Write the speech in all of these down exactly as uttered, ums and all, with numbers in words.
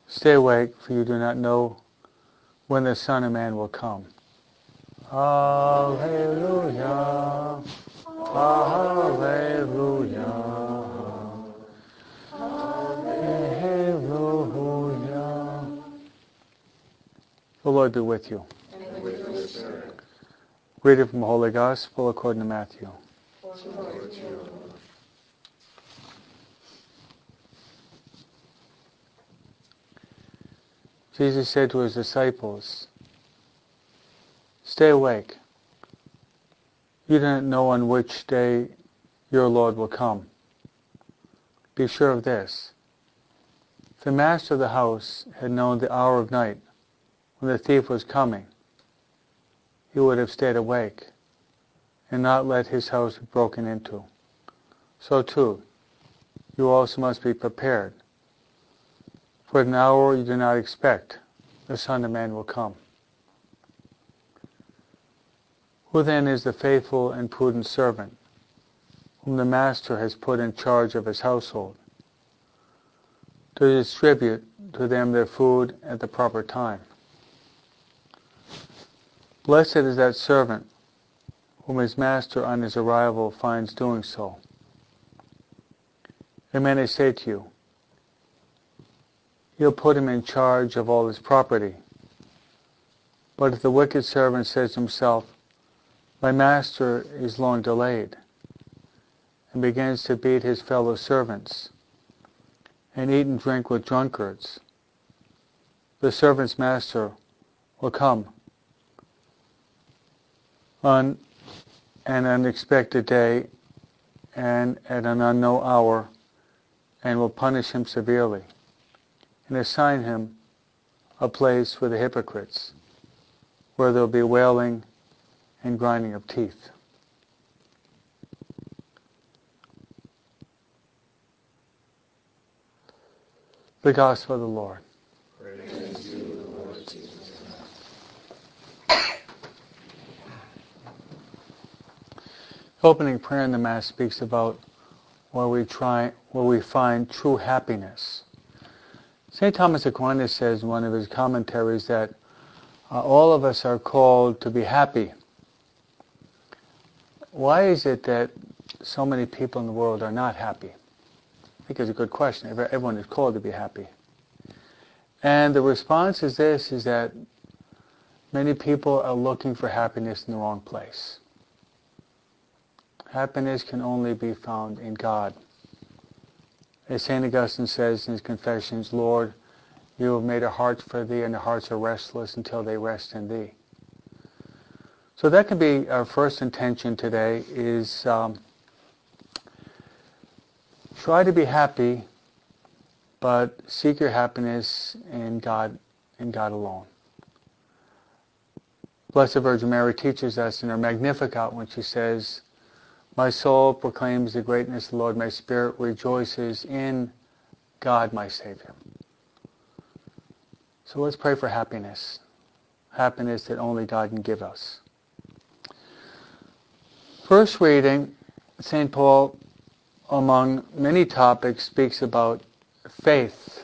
Stay awake, for you do not know when the Son of Man will come. Alleluia. Alleluia. Alleluia. The Lord be with you. And with your spirit. Reading from the Holy Gospel according to Matthew. Glory to you, Lord. Jesus said to his disciples, "Stay awake. You do not know on which day your Lord will come. Be sure of this. If the master of the house had known the hour of night when the thief was coming, he would have stayed awake and not let his house be broken into. So too, you also must be prepared. For at an hour you do not expect, the Son of Man will come. Who then is the faithful and prudent servant, whom the master has put in charge of his household, to distribute to them their food at the proper time? Blessed is that servant whom his master on his arrival finds doing so. Amen, I say to you, he'll put him in charge of all his property. But if the wicked servant says to himself, 'My master is long delayed,' and begins to beat his fellow servants, and eat and drink with drunkards, the servant's master will come on an unexpected day and at an unknown hour, and will punish him severely, and assign him a place for the hypocrites, where there will be wailing and grinding of teeth." The Gospel of the Lord. Praise to you, Lord Jesus. Opening prayer in the Mass speaks about where we try, where we find true happiness. Saint Thomas Aquinas says in one of his commentaries that uh, all of us are called to be happy. Why is it that so many people in the world are not happy? I think it's a good question. Everyone is called to be happy. And the response is this, is that many people are looking for happiness in the wrong place. Happiness can only be found in God. As Saint Augustine says in his Confessions, "Lord, you have made our hearts for thee, and our hearts are restless until they rest in thee." So that can be our first intention today, is um, try to be happy, but seek your happiness in God, in God alone. Blessed Virgin Mary teaches us in her Magnificat when she says, "My soul proclaims the greatness of the Lord, my spirit rejoices in God my Savior." So let's pray for happiness. Happiness that only God can give us. First reading, Saint Paul, among many topics, speaks about faith.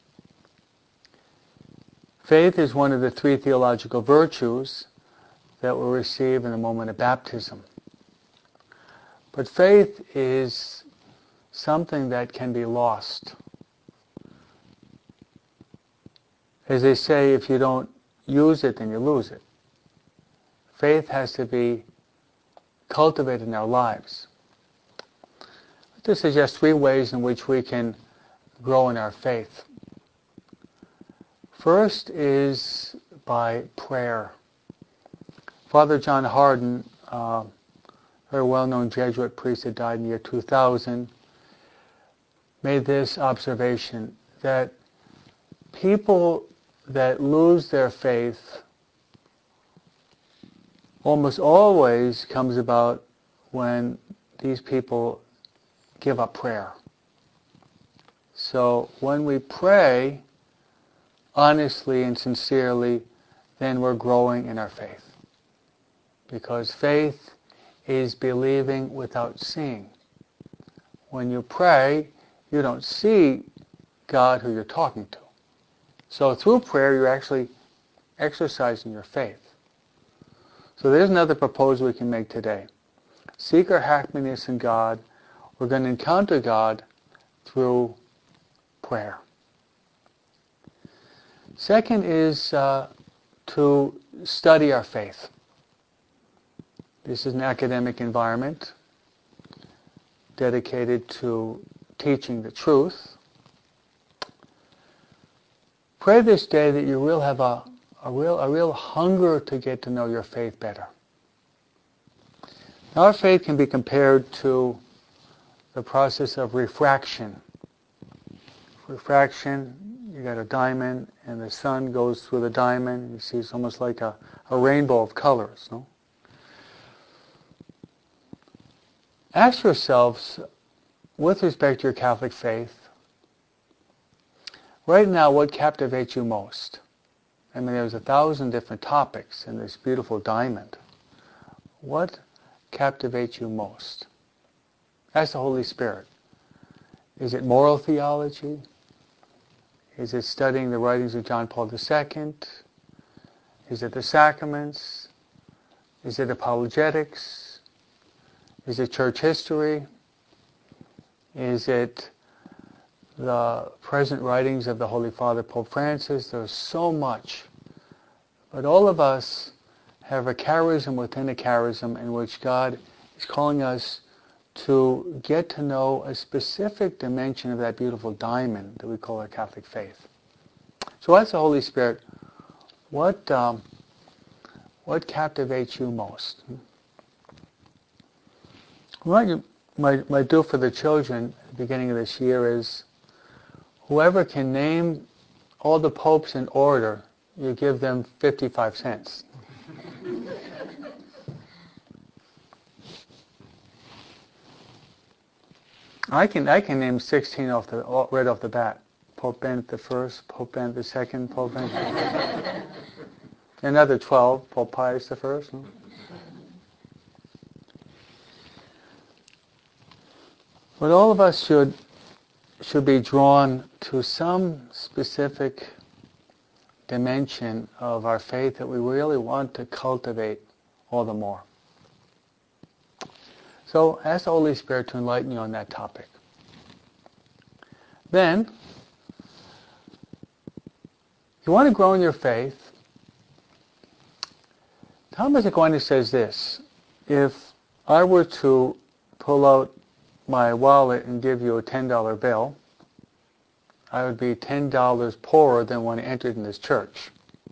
Faith is one of the three theological virtues that we receive in the moment of baptism. But faith is something that can be lost. As they say, if you don't use it, then you lose it. Faith has to be cultivated in our lives. I'd like to suggest three ways in which we can grow in our faith. First is by prayer. Father John Hardon, uh, very well-known Jesuit priest that died in the year two thousand, made this observation, that people that lose their faith almost always comes about when these people give up prayer. So when we pray honestly and sincerely, then we're growing in our faith. Because faith is believing without seeing. When you pray, you don't see God who you're talking to. So through prayer, you're actually exercising your faith. So there's another proposal we can make today. Seek our happiness in God. We're going to encounter God through prayer. Second is uh, to study our faith. This is an academic environment dedicated to teaching the truth. Pray this day that you will have a, a real a real hunger to get to know your faith better. Our faith can be compared to the process of refraction. Refraction, you got a diamond, and the sun goes through the diamond. You see it's almost like a, a rainbow of colors. No? Ask yourselves, with respect to your Catholic faith, right now, what captivates you most? I mean, there's a thousand different topics in this beautiful diamond. What captivates you most? Ask the Holy Spirit. Is it moral theology? Is it studying the writings of John Paul the Second? Is it the sacraments? Is it apologetics? Is it church history? Is it the present writings of the Holy Father Pope Francis? There's so much. But all of us have a charism within a charism in which God is calling us to get to know a specific dimension of that beautiful diamond that we call our Catholic faith. So ask the Holy Spirit, what um, what captivates you most? What you might, might do for the children at the beginning of this year is, whoever can name all the popes in order, you give them fifty-five cents. I can I can name sixteen off the right off the bat. Pope Benedict the First, Pope Benedict the Second, Pope Benedict. Another twelve, Pope Pius the First. No? But all of us should should be drawn to some specific dimension of our faith that we really want to cultivate all the more. So ask the Holy Spirit to enlighten you on that topic. Then, if you want to grow in your faith, Thomas Aquinas says this: if I were to pull out my wallet and give you a ten dollar bill, I would be ten dollars poorer than when I entered in this church.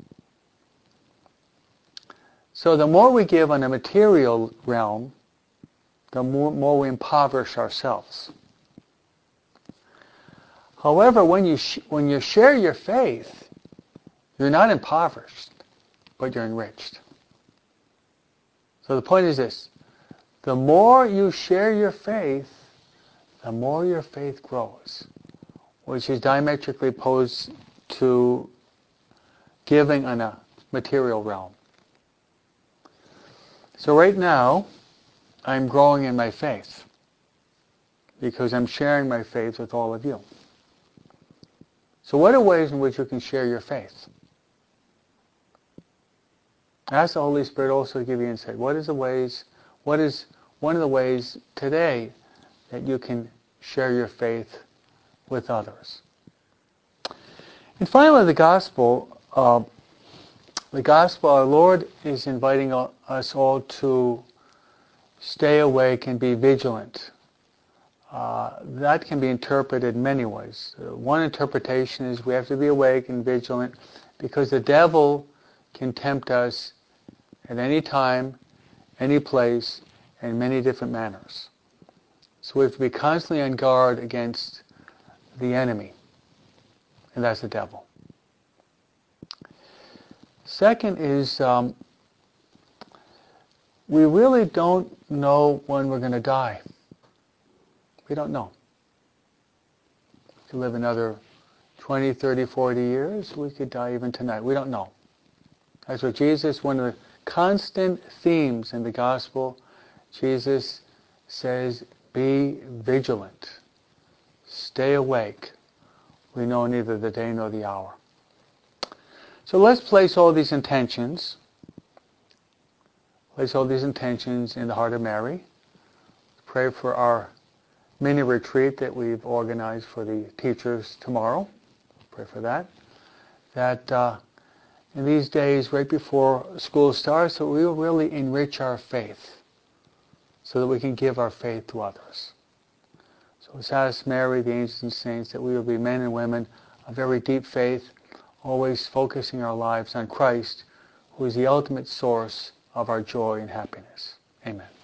So the more we give on the material realm, the more, more we impoverish ourselves. However, when you sh- when you share your faith, you're not impoverished, but you're enriched. So the point is this: the more you share your faith, the more your faith grows, which is diametrically opposed to giving on a material realm. So right now, I'm growing in my faith because I'm sharing my faith with all of you. So what are ways in which you can share your faith? Ask the Holy Spirit also to give you insight. What is the ways, what is one of the ways today that you can share your faith with others? And finally, the gospel. Uh, the gospel, our Lord is inviting us all to stay awake and be vigilant. Uh, that can be interpreted in many ways. Uh, one interpretation is we have to be awake and vigilant because the devil can tempt us at any time, any place, in many different manners. So we have to be constantly on guard against the enemy, and that's the devil. Second is um, we really don't know when we're going to die. We don't know. We could live another twenty, thirty, forty years. We could die even tonight. We don't know. That's what Jesus, one of the constant themes in the gospel, Jesus says, be vigilant. Stay awake. We know neither the day nor the hour. So let's place all these intentions, place all these intentions in the heart of Mary. Pray for our mini retreat that we've organized for the teachers tomorrow. Pray for that. That uh, in these days, right before school starts, that we will really enrich our faith so that we can give our faith to others. So let's ask Mary, the angels and saints, that we will be men and women of very deep faith, always focusing our lives on Christ, who is the ultimate source of our joy and happiness. Amen.